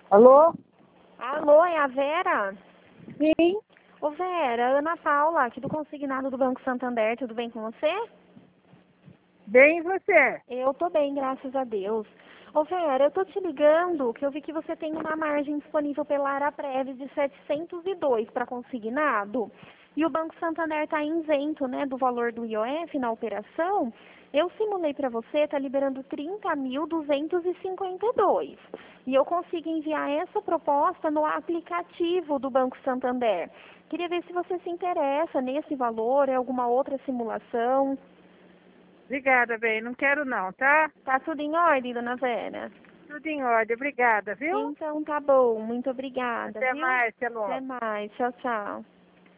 Alô? Alô, é a Vera? Sim, Ô Vera, Ana Paula, aqui do Consignado do Banco Santander, tudo bem com você? bem e você? Eu tô bem, graças a Deus. Ô Vera, eu tô te ligando que eu vi que você tem uma margem disponível pela Araprev de 702 para consignado. E o Banco Santander está isento, né, do valor do IOF na operação. Eu simulei para você, está liberando 30.252. E eu consigo enviar essa proposta no aplicativo do Banco Santander. Queria ver se você se interessa nesse valor, é alguma outra simulação. Obrigada, bem. Não quero não, tá? Tá tudo em ordem, dona Vera? Tudo em ordem. Obrigada, viu? Então tá bom, muito obrigada, Até viu? mais, até Até logo. mais, tchau, tchau.